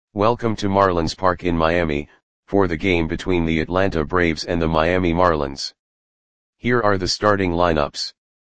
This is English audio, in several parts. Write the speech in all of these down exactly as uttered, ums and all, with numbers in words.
Welcome to Marlins Park in Miami, for the game between the Atlanta Braves and the Miami Marlins. Here are the starting lineups.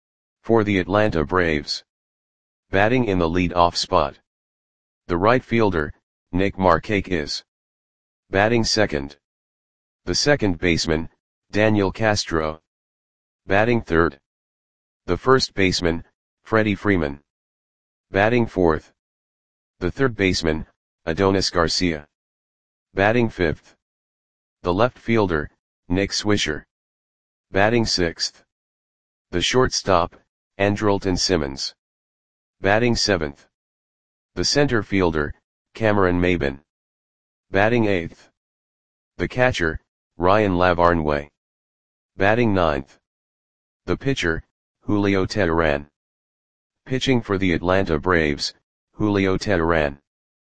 For the Atlanta Braves. Batting in the lead-off spot. The right fielder, Nick Markakis. Batting second. The second baseman, Daniel Castro. Batting third. The first baseman, Freddie Freeman. Batting fourth. The third baseman, Adonis Garcia. Batting fifth. The left fielder, Nick Swisher. Batting sixth. The shortstop, Andrelton Simmons. Batting seventh. The center fielder, Cameron Maybin. Batting eighth. The catcher, Ryan Lavarnway. Batting ninth. The pitcher, Julio Teheran. Pitching for the Atlanta Braves, Julio Teheran.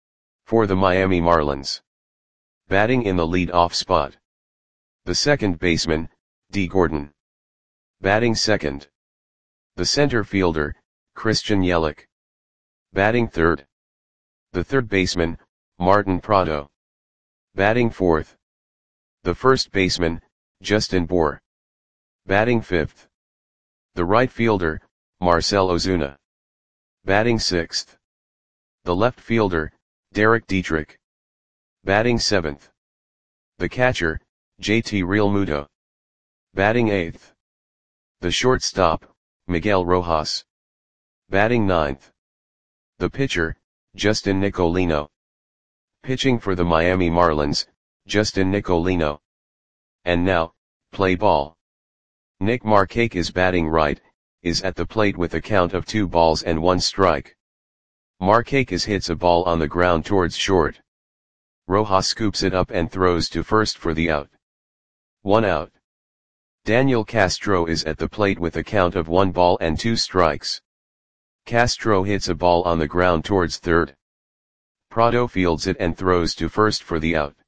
For the Miami Marlins. Batting in the lead-off spot. The second baseman, Dee Gordon. Batting second. The center fielder, Christian Yelich. Batting third. The third baseman, Martin Prado. Batting fourth. The first baseman, Justin Bour. Batting fifth. The right fielder, Marcell Ozuna. Batting sixth. The left fielder, Derek Dietrich. Batting seventh. The catcher, J T Realmuto. Batting eighth. The shortstop, Miguel Rojas. Batting ninth. The pitcher, Justin Nicolino. Pitching for the Miami Marlins, Justin Nicolino. And now, play ball. Nick Markakis batting right, is at the plate with a count of two balls and one strike. Markakis hits a ball on the ground towards short. Rojas scoops it up and throws to first for the out. One out. Daniel Castro is at the plate with a count of one ball and two strikes. Castro hits a ball on the ground towards third. Prado fields it and throws to first for the out.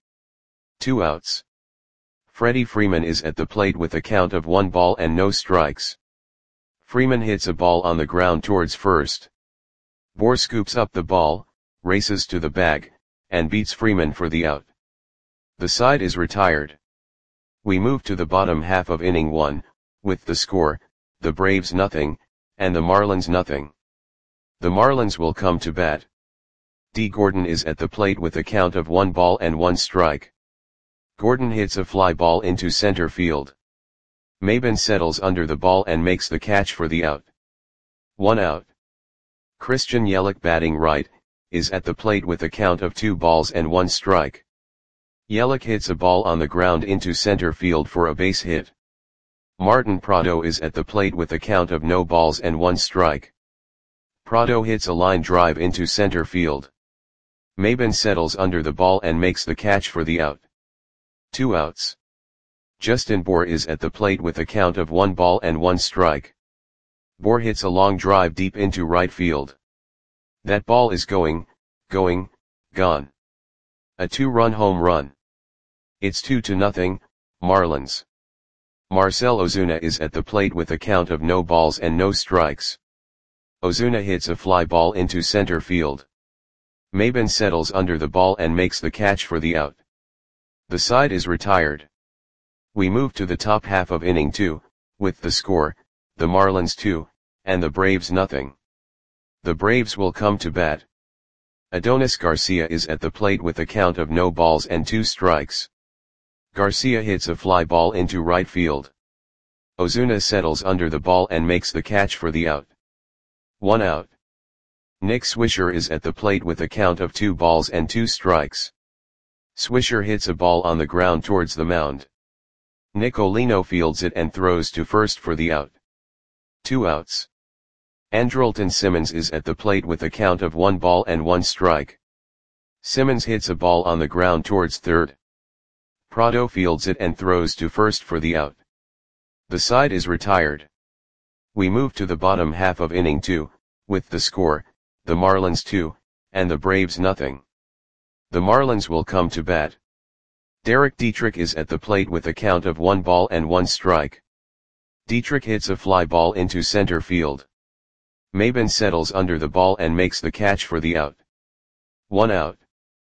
Two outs. Freddie Freeman is at the plate with a count of one ball and no strikes. Freeman hits a ball on the ground towards first. Bour scoops up the ball, races to the bag, and beats Freeman for the out. The side is retired. We move to the bottom half of inning one, with the score, the Braves nothing, and the Marlins nothing. The Marlins will come to bat. Dee Gordon is at the plate with a count of one ball and one strike. Gordon hits a fly ball into center field. Maybin settles under the ball and makes the catch for the out. One out. Christian Yelich batting right, is at the plate with a count of two balls and one strike. Yelich hits a ball on the ground into center field for a base hit. Martin Prado is at the plate with a count of no balls and one strike. Prado hits a line drive into center field. Maybin settles under the ball and makes the catch for the out. Two outs. Justin Bour is at the plate with a count of one ball and one strike. Bour hits a long drive deep into right field. That ball is going, going, gone. A two-run home run. It's two to nothing, Marlins. Marcell Ozuna is at the plate with a count of no balls and no strikes. Ozuna hits a fly ball into center field. Maybin settles under the ball and makes the catch for the out. The side is retired. We move to the top half of inning two, with the score, the Marlins two, and the Braves nothing. The Braves will come to bat. Adonis Garcia is at the plate with a count of no balls and two strikes. Garcia hits a fly ball into right field. Ozuna settles under the ball and makes the catch for the out. One out. Nick Swisher is at the plate with a count of two balls and two strikes. Swisher hits a ball on the ground towards the mound. Nicolino fields it and throws to first for the out. Two outs. Andrelton Simmons is at the plate with a count of one ball and one strike. Simmons hits a ball on the ground towards third. Prado fields it and throws to first for the out. The side is retired. We move to the bottom half of inning two, with the score, the Marlins two, and the Braves nothing. The Marlins will come to bat. Derek Dietrich is at the plate with a count of one ball and one strike. Dietrich hits a fly ball into center field. Maybin settles under the ball and makes the catch for the out. One out.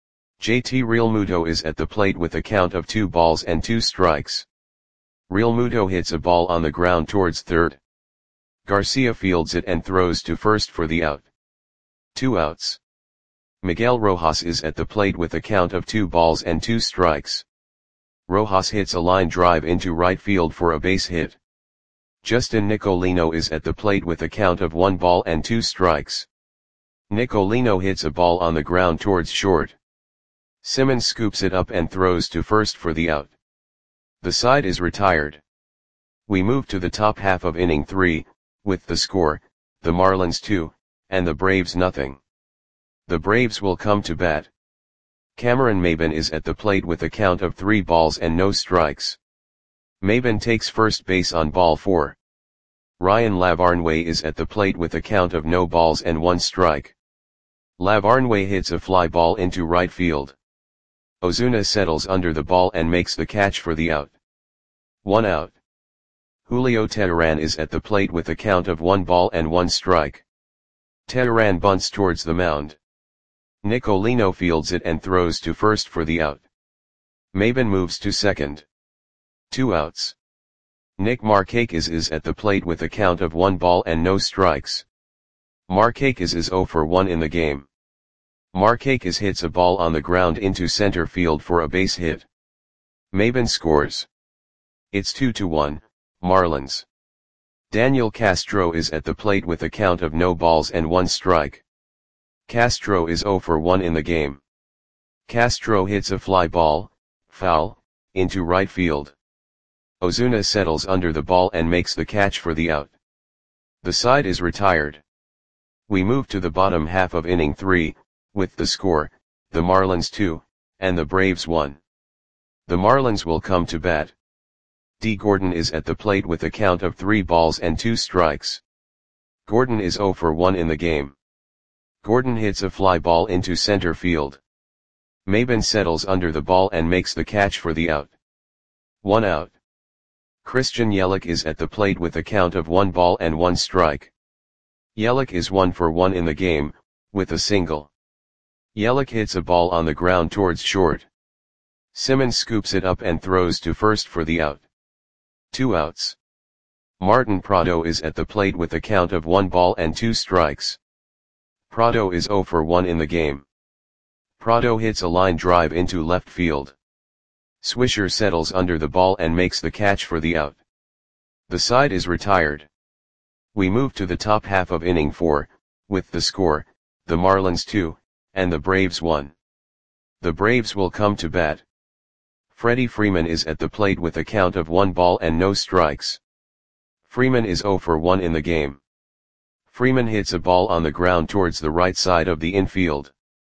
J T Realmuto is at the plate with a count of two balls and two strikes. Realmuto hits a ball on the ground towards third. Garcia fields it and throws to first for the out. Two outs. Miguel Rojas is at the plate with a count of two balls and two strikes. Rojas hits a line drive into right field for a base hit. Justin Nicolino is at the plate with a count of one ball and two strikes. Nicolino hits a ball on the ground towards short. Simmons scoops it up and throws to first for the out. The side is retired. We move to the top half of inning three, with the score, the Marlins two, and the Braves nothing. The Braves will come to bat. Cameron Maybin is at the plate with a count of three balls and no strikes. Maybin takes first base on ball four. Ryan Lavarnway is at the plate with a count of no balls and one strike. Lavarnway hits a fly ball into right field. Ozuna settles under the ball and makes the catch for the out. One out. Julio Teheran is at the plate with a count of one ball and one strike. Teheran bunts towards the mound. Nicolino fields it and throws to first for the out. Maybin moves to second. Two outs. Nick Markakis is at the plate with a count of one ball and no strikes. Markakis is zero for one in the game. Markakis hits a ball on the ground into center field for a base hit. Maybin scores. It's two to one, Marlins. Daniel Castro is at the plate with a count of no balls and one strike. Castro is zero for one in the game. Castro hits a fly ball, foul, into right field. Ozuna settles under the ball and makes the catch for the out. The side is retired. We move to the bottom half of inning three, with the score, the Marlins two, and the Braves one. The Marlins will come to bat. D. Gordon is at the plate with a count of three balls and two strikes. Gordon is zero for one in the game. Gordon hits a fly ball into center field. Maybin settles under the ball and makes the catch for the out. One out. Christian Yelich is at the plate with a count of one ball and one strike. Yelich is one for one in the game, with a single. Yelich hits a ball on the ground towards short. Simmons scoops it up and throws to first for the out. Two outs. Martin Prado is at the plate with a count of one ball and two strikes. Prado is zero for one in the game. Prado hits a line drive into left field. Swisher settles under the ball and makes the catch for the out. The side is retired. We move to the top half of inning four, with the score, the Marlins two, and the Braves one. The Braves will come to bat. Freddie Freeman is at the plate with a count of one ball and no strikes. Freeman is zero for one in the game. Freeman hits a ball on the ground towards the right side of the infield.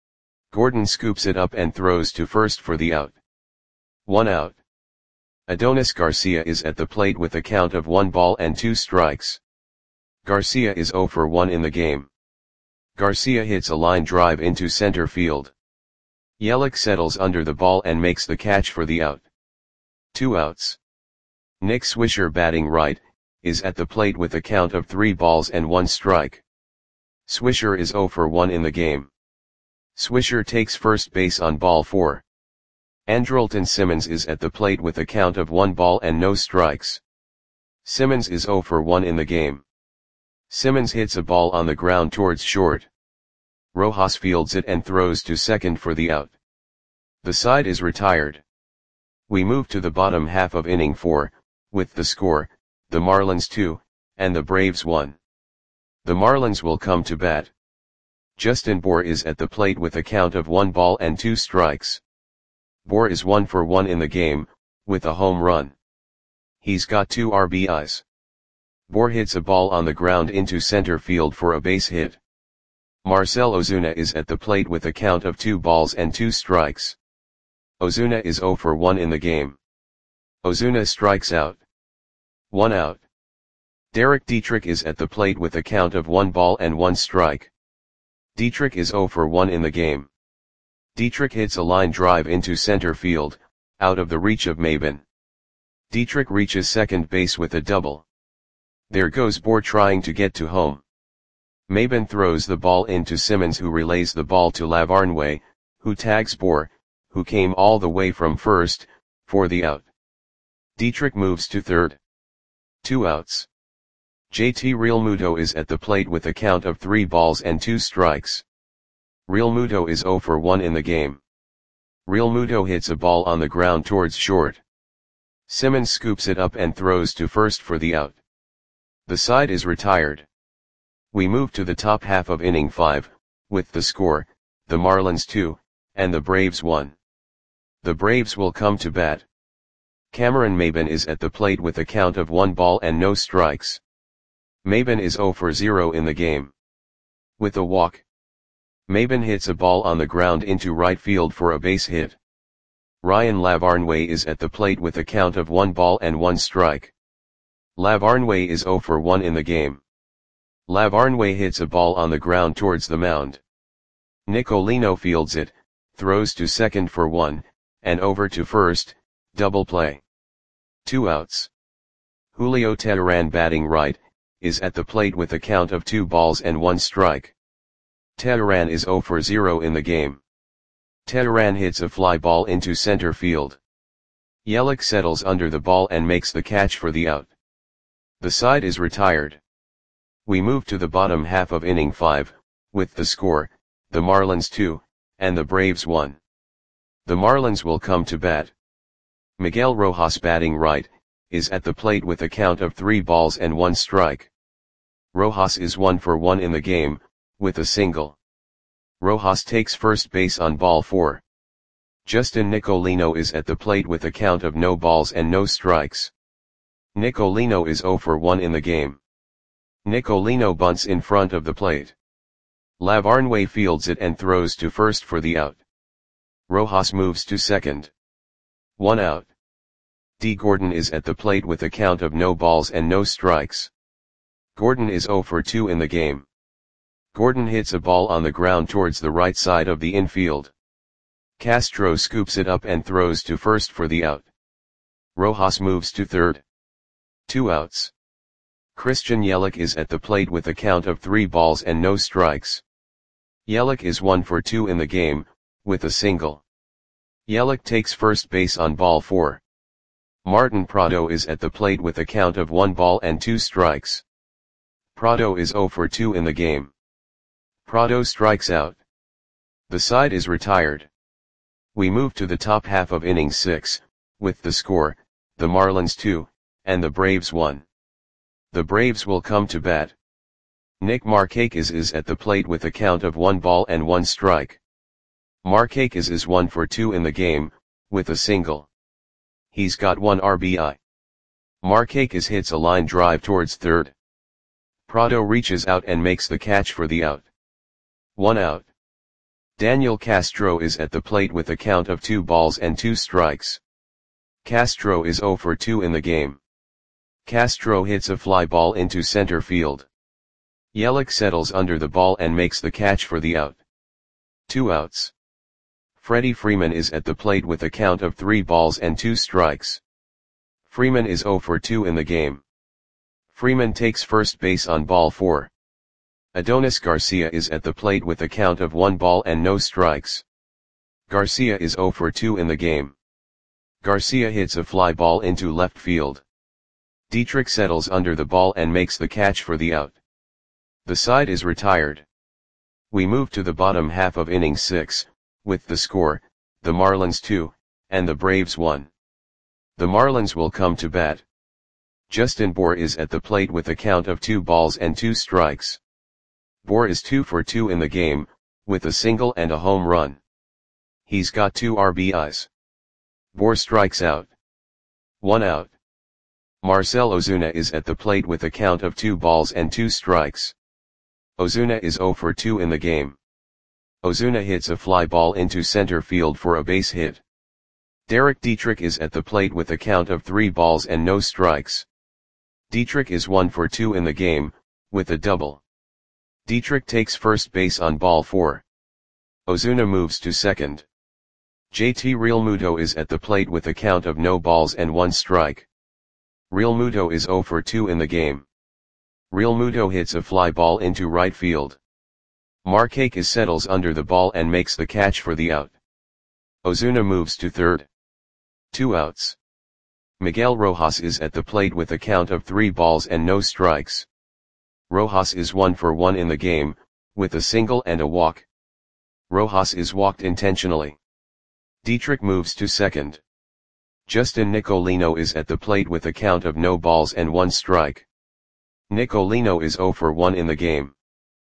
Gordon scoops it up and throws to first for the out. One out. Adonis Garcia is at the plate with a count of one ball and two strikes. Garcia is zero for one in the game. Garcia hits a line drive into center field. Yelich settles under the ball and makes the catch for the out. Two outs. Nick Swisher, batting right, is at the plate with a count of three balls and one strike. Swisher is zero for one in the game. Swisher takes first base on ball four. Andrelton Simmons is at the plate with a count of one ball and no strikes. Simmons is zero for one in the game. Simmons hits a ball on the ground towards short. Rojas fields it and throws to second for the out. The side is retired. We move to the bottom half of inning four, with the score, the Marlins two, and the Braves one. The Marlins will come to bat. Justin Bour is at the plate with a count of one ball and two strikes. Bour is one for one in the game, with a home run. He's got two R B Is. Bour hits a ball on the ground into center field for a base hit. Marcell Ozuna is at the plate with a count of two balls and two strikes. Ozuna is zero for one in the game. Ozuna strikes out. One out. Derek Dietrich is at the plate with a count of one ball and one strike. Dietrich is zero for one in the game. Dietrich hits a line drive into center field, out of the reach of Maybin. Dietrich reaches second base with a double. There goes Bour trying to get to home. Maybin throws the ball into Simmons, who relays the ball to Lavarnway, who tags Bour, who came all the way from first, for the out. Dietrich moves to third. Two outs. J T Realmuto is at the plate with a count of three balls and two strikes. Realmuto is zero for one in the game. Realmuto hits a ball on the ground towards short. Simmons scoops it up and throws to first for the out. The side is retired. We move to the top half of inning five, with the score, the Marlins two, and the Braves one. The Braves will come to bat. Cameron Maybin is at the plate with a count of one ball and no strikes. Maybin is zero for zero in the game. With a walk, Maybin hits a ball on the ground into right field for a base hit. Ryan Lavarnway is at the plate with a count of one ball and one strike. Lavarnway is zero for one in the game. Lavarnway hits a ball on the ground towards the mound. Nicolino fields it, throws to second for one, and over to first, double play. Two outs. Julio Teheran, batting right, is at the plate with a count of two balls and one strike. Teheran is zero for zero in the game. Teheran hits a fly ball into center field. Yelich settles under the ball and makes the catch for the out. The side is retired. We move to the bottom half of inning five, with the score, the Marlins two, and the Braves one. The Marlins will come to bat. Miguel Rojas, batting right, is at the plate with a count of three balls and one strike. Rojas is one for one in the game, with a single. Rojas takes first base on ball four. Justin Nicolino is at the plate with a count of no balls and no strikes. Nicolino is zero for one in the game. Nicolino bunts in front of the plate. Lavarnway fields it and throws to first for the out. Rojas moves to second. One out. D. Gordon is at the plate with a count of no balls and no strikes. Gordon is zero for two in the game. Gordon hits a ball on the ground towards the right side of the infield. Castro scoops it up and throws to first for the out. Rojas moves to third. Two outs. Christian Yelich is at the plate with a count of three balls and no strikes. Yelich is one for two in the game, with a single. Yelich takes first base on ball four. Martin Prado is at the plate with a count of one ball and two strikes. Prado is zero for two in the game. Prado strikes out. The side is retired. We move to the top half of inning six, with the score, the Marlins two, and the Braves one. The Braves will come to bat. Nick Markakis is at the plate with a count of one ball and one strike. Markakis is one for two in the game, with a single. He's got one R B I. Markakis hits a line drive towards third. Prado reaches out and makes the catch for the out. One out. Daniel Castro is at the plate with a count of two balls and two strikes. Castro is zero for two in the game. Castro hits a fly ball into center field. Yelich settles under the ball and makes the catch for the out. Two outs. Freddie Freeman is at the plate with a count of three balls and two strikes. Freeman is zero for two in the game. Freeman takes first base on ball four. Adonis Garcia is at the plate with a count of one ball and no strikes. Garcia is zero for two in the game. Garcia hits a fly ball into left field. Dietrich settles under the ball and makes the catch for the out. The side is retired. We move to the bottom half of inning six, with the score, the Marlins two, and the Braves one. The Marlins will come to bat. Justin Bour is at the plate with a count of two balls and two strikes. Bour is two for two in the game, with a single and a home run. He's got two R B Is. Bour strikes out. One out. Marcell Ozuna is at the plate with a count of two balls and two strikes. Ozuna is zero for two in the game. Ozuna hits a fly ball into center field for a base hit. Derek Dietrich is at the plate with a count of three balls and no strikes. Dietrich is one for two in the game, with a double. Dietrich takes first base on ball four. Ozuna moves to second. J T Realmuto is at the plate with a count of no balls and one strike. Realmuto is zero for two in the game. Realmuto hits a fly ball into right field. Markakis settles under the ball and makes the catch for the out. Ozuna moves to third. Two outs. Miguel Rojas is at the plate with a count of three balls and no strikes. Rojas is one for one in the game, with a single and a walk. Rojas is walked intentionally. Dietrich moves to second. Justin Nicolino is at the plate with a count of no balls and one strike. Nicolino is zero for one in the game.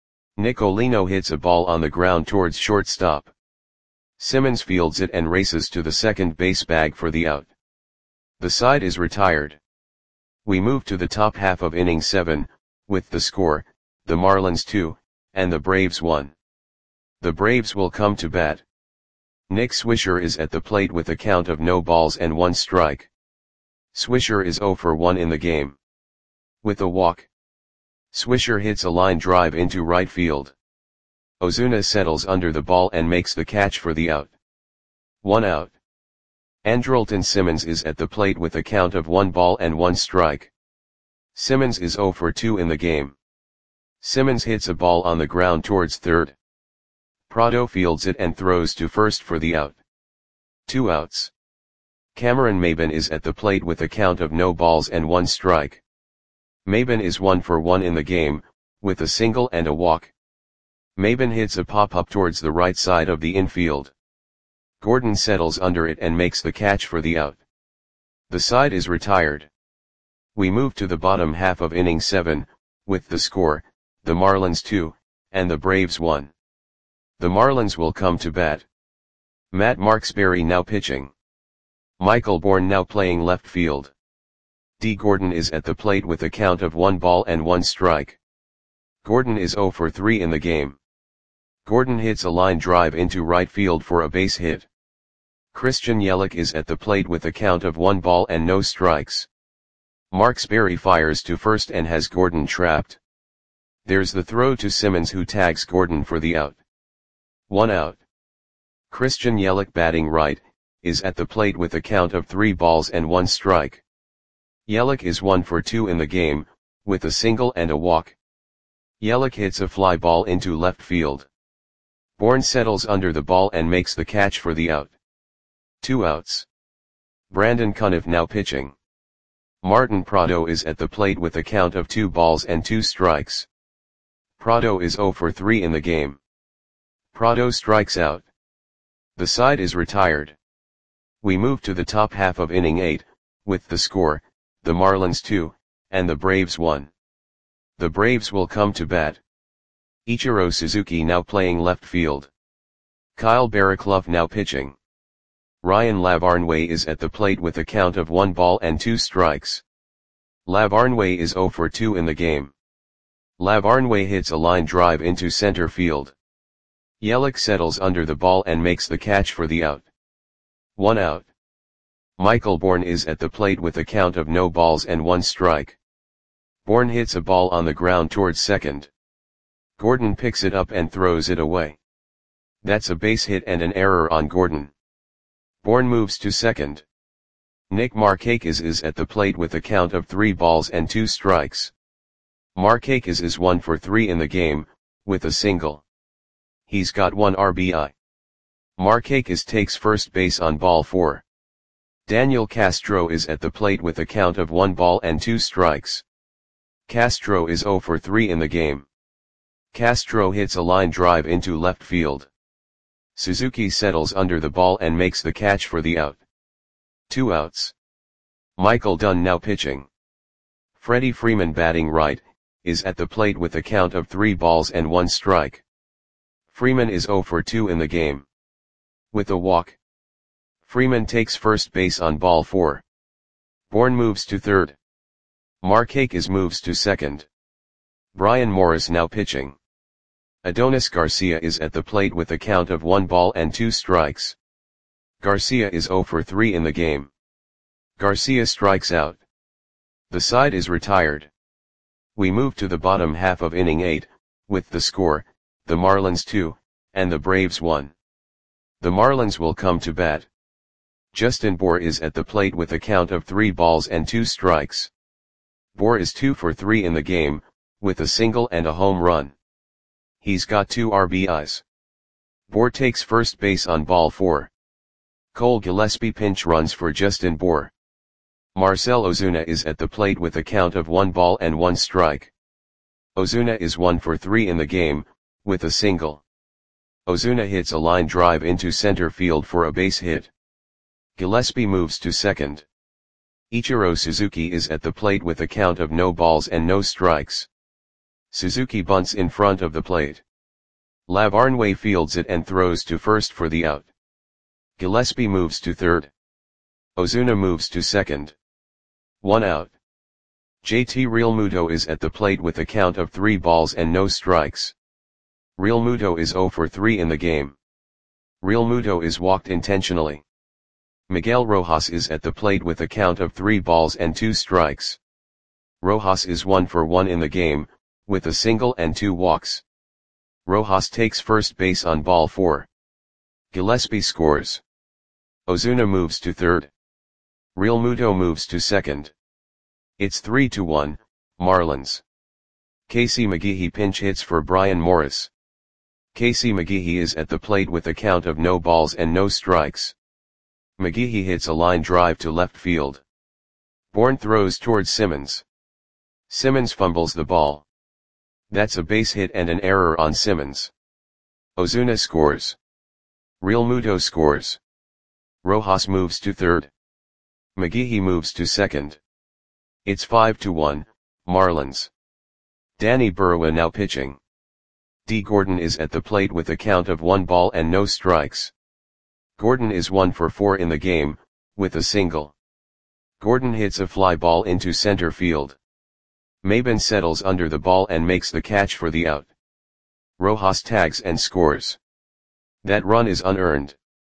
Nicolino hits a ball on the ground towards shortstop. Simmons fields it and races to the second base bag for the out. The side is retired. We move to the top half of inning seven, with the score, the Marlins two, and the Braves one. The Braves will come to bat. Nick Swisher is at the plate with a count of no balls and one strike. Swisher is zero for one in the game. With a walk. Swisher hits a line drive into right field. Ozuna settles under the ball and makes the catch for the out. One out. Andrelton Simmons is at the plate with a count of one ball and one strike. Simmons is zero for two in the game. Simmons hits a ball on the ground towards third. Prado fields it and throws to first for the out. Two outs. Cameron Maybin is at the plate with a count of no balls and one strike. Maybin is one for one in the game, with a single and a walk. Maybin hits a pop-up towards the right side of the infield. Gordon settles under it and makes the catch for the out. The side is retired. We move to the bottom half of inning seven, with the score, the Marlins two, and the Braves one. The Marlins will come to bat. Matt Marksberry now pitching. Michael Bourne now playing left field. D. Gordon is at the plate with a count of one ball and one strike. Gordon is zero for three in the game. Gordon hits a line drive into right field for a base hit. Christian Yelich is at the plate with a count of one ball and no strikes. Marksberry fires to first and has Gordon trapped. There's the throw to Simmons, who tags Gordon for the out. One out. Christian Yelich, batting right, is at the plate with a count of three balls and one strike. Yelich is one for two in the game, with a single and a walk. Yelich hits a fly ball into left field. Bourne settles under the ball and makes the catch for the out. Two outs. Brandon Cuniff now pitching. Martin Prado is at the plate with a count of two balls and two strikes. Prado is zero for three in the game. Prado strikes out. The side is retired. We move to the top half of inning eight, with the score, the Marlins two, and the Braves one. The Braves will come to bat. Ichiro Suzuki now playing left field. Kyle Barraclough now pitching. Ryan Lavarnway is at the plate with a count of one ball and two strikes. Lavarnway is zero for two in the game. Lavarnway hits a line drive into center field. Yelich settles under the ball and makes the catch for the out. One out. Michael Bourne is at the plate with a count of no balls and one strike. Bourne hits a ball on the ground towards second. Gordon picks it up and throws it away. That's a base hit and an error on Gordon. Bourne moves to second. Nick Markakis is at the plate with a count of three balls and two strikes. Markakis is one for three in the game, with a single. He's got one R B I. Markakis takes first base on ball four. Daniel Castro is at the plate with a count of one ball and two strikes. Castro is zero for three in the game. Castro hits a line drive into left field. Suzuki settles under the ball and makes the catch for the out. Two outs. Michael Dunn now pitching. Freddie Freeman, batting right, is at the plate with a count of three balls and one strike. Freeman is zero for two in the game. With a walk. Freeman takes first base on ball four. Bourne moves to third. Markakis moves to second. Brian Morris now pitching. Adonis Garcia is at the plate with a count of one ball and two strikes. Garcia is zero for three in the game. Garcia strikes out. The side is retired. We move to the bottom half of inning eight, with the score, the Marlins two, and the Braves one. The Marlins will come to bat. Justin Bour is at the plate with a count of three balls and two strikes. Bour is two for three in the game, with a single and a home run. He's got two R B Is. Bour takes first base on ball four. Cole Gillespie pinch runs for Justin Bour. Marcell Ozuna is at the plate with a count of one ball and one strike. Ozuna is one for three in the game, with a single. Ozuna hits a line drive into center field for a base hit. Gillespie moves to second. Ichiro Suzuki is at the plate with a count of no balls and no strikes. Suzuki bunts in front of the plate. Lavarnway fields it and throws to first for the out. Gillespie moves to third. Ozuna moves to second. One out. J T Realmuto is at the plate with a count of three balls and no strikes. Realmuto is zero for three in the game. Realmuto is walked intentionally. Miguel Rojas is at the plate with a count of three balls and two strikes. Rojas is one for one in the game, with a single and two walks. Rojas takes first base on ball four. Gillespie scores. Ozuna moves to third. Realmuto moves to second. It's three to one, Marlins. Casey McGehee pinch hits for Brian Morris. Casey McGehee is at the plate with a count of no balls and no strikes. McGehee hits a line drive to left field. Bourne throws towards Simmons. Simmons fumbles the ball. That's a base hit and an error on Simmons. Ozuna scores. Realmuto scores. Rojas moves to third. McGehee moves to second. It's five to one, Marlins. Danny Burrowa now pitching. D. Gordon is at the plate with a count of one ball and no strikes. Gordon is one for four in the game, with a single. Gordon hits a fly ball into center field. Maben settles under the ball and makes the catch for the out. Rojas tags and scores. That run is unearned.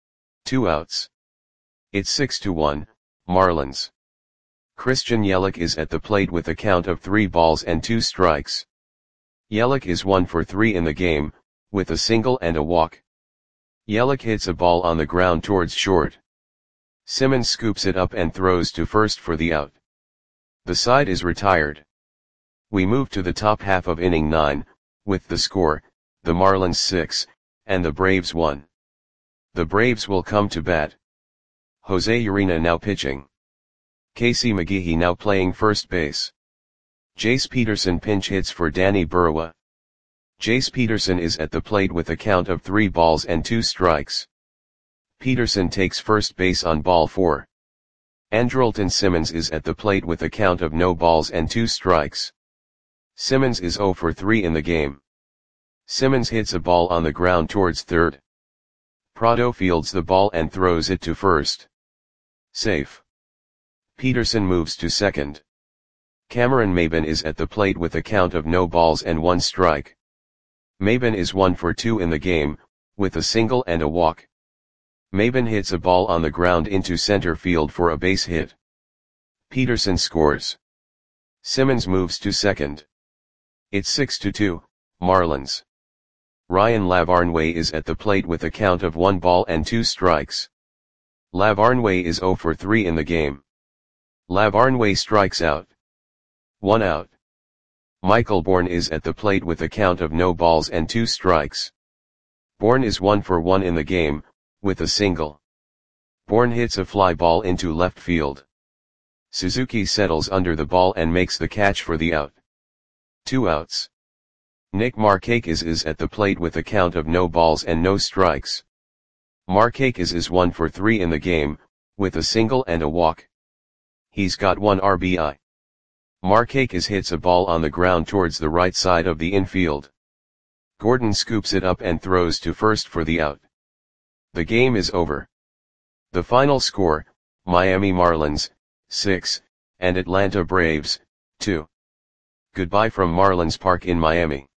Two outs. It's six to one, Marlins. Christian Yelich is at the plate with a count of three balls and two strikes. Yelich is one for three in the game, with a single and a walk. Yelich hits a ball on the ground towards short. Simmons scoops it up and throws to first for the out. The side is retired. We move to the top half of inning nine, with the score, the Marlins six, and the Braves one. The Braves will come to bat. Jose Urena now pitching. Casey McGehee now playing first base. Jace Peterson pinch hits for Danny Burrowa. Jace Peterson is at the plate with a count of three balls and two strikes. Peterson takes first base on ball four. Andrelton Simmons is at the plate with a count of no balls and two strikes. Simmons is zero for three in the game. Simmons hits a ball on the ground towards third. Prado fields the ball and throws it to first. Safe. Peterson moves to second. Cameron Maben is at the plate with a count of no balls and one strike. Maben is one for two in the game, with a single and a walk. Maben hits a ball on the ground into center field for a base hit. Peterson scores. Simmons moves to second. It's six to two, Marlins. Ryan Lavarnway is at the plate with a count of one ball and two strikes. Lavarnway is zero for three in the game. Lavarnway strikes out. One out. Michael Bourne is at the plate with a count of no balls and two strikes. Bourne is one for one in the game, with a single. Bourne hits a fly ball into left field. Suzuki settles under the ball and makes the catch for the out. Two outs. Nick Markakis is at the plate with a count of no balls and no strikes. Markakis is one for three in the game, with a single and a walk. He's got one R B I. Markakis hits a ball on the ground towards the right side of the infield. Gordon scoops it up and throws to first for the out. The game is over. The final score, Miami Marlins, six, and Atlanta Braves, two. Goodbye from Marlins Park in Miami.